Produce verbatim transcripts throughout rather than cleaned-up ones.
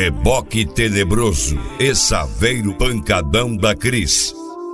Reboque Tenebroso e Saveiro Pancadão da Cris.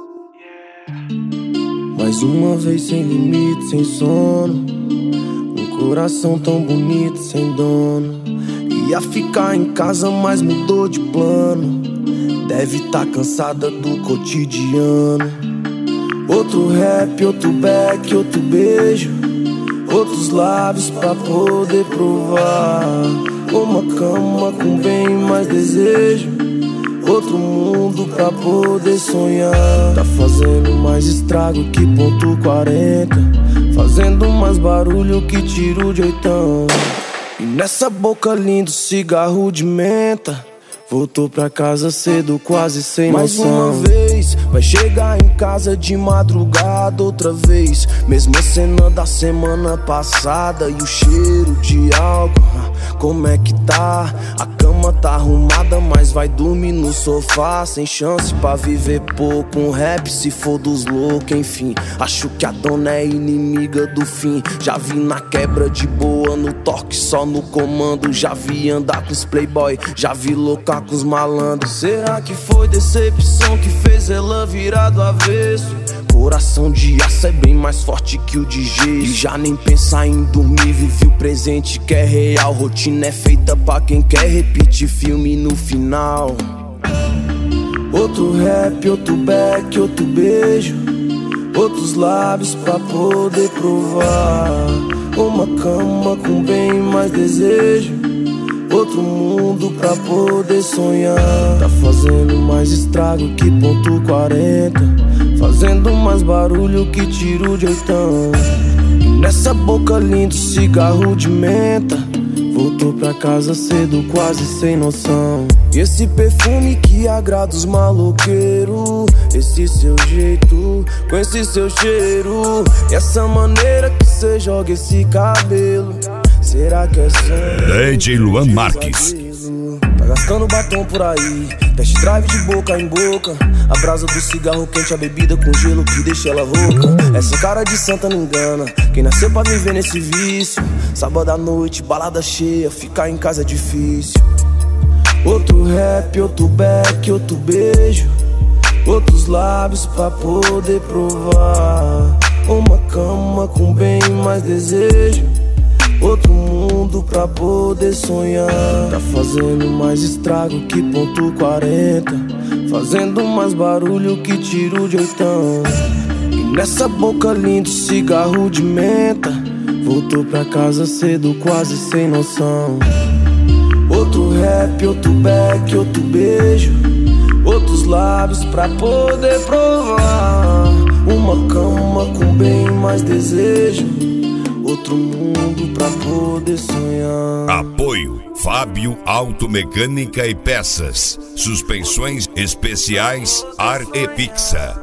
Mais uma vez sem limite, sem sono, um coração tão bonito, sem dono. Ia ficar em casa, mas mudou de plano. Deve tá cansada do cotidiano. Outro rap, outro back, outro beijo, outros lábios pra poder provar. Uma cama com bem mais desejo, outro mundo pra poder sonhar. Tá fazendo mais estrago que ponto quarenta, fazendo mais barulho que tiro de oitão. E nessa boca lindo cigarro de menta, voltou pra casa cedo, quase sem noção. Mais uma vez, vai chegar em casa de madrugada outra vez. Mesma cena da semana passada e o cheiro de álcool. Como é que tá? A cama tá arrumada, mas vai dormir no sofá. Sem chance pra viver pouco, um rap se for dos loucos, enfim. Acho que a dona é inimiga do fim. Já vi na quebra de boa, no toque só no comando. Já vi andar com os playboy, já vi loucar com os malandros. Será que foi decepção que fez ela virar do avesso? Coração de aço é bem mais forte que o de gesso. E já nem pensar em dormir, vive o presente que é real. Rotina é feita pra quem quer repetir filme no final. Outro rap, outro back, outro beijo, outros lábios pra poder provar. Uma cama com bem mais desejo, outro mundo pra poder sonhar. Tá fazendo mais estrago que ponto quarenta, fazendo mais barulho que tiro de oitão. E nessa boca lindo cigarro de menta, voltou pra casa cedo, quase sem noção. E esse perfume que agrada os maloqueiros, esse seu jeito, com esse seu cheiro, e essa maneira que cê joga esse cabelo. Será que é sangue? D J Luan Marques. Tá gastando batom por aí, test drive de boca em boca. A brasa do cigarro quente, a bebida com gelo que deixa ela rouca. Essa cara de santa não engana quem nasceu pra viver nesse vício. Sábado à noite, balada cheia, ficar em casa é difícil. Outro rap, outro back, outro beijo, outros lábios pra poder provar. Uma cama com bem mais desejo, outro mundo pra poder sonhar. Tá fazendo mais estrago que ponto quarenta, fazendo mais barulho que tiro de oitão. E nessa boca lindo cigarro de menta, voltou pra casa cedo, quase sem noção. Outro rap, outro back, outro beijo, outros lábios pra poder provar. Uma cama com bem mais desejo, outro mundo pra poder sonhar. Apoio Fábio Automecânica e Peças, suspensões especiais Ar e Pixa.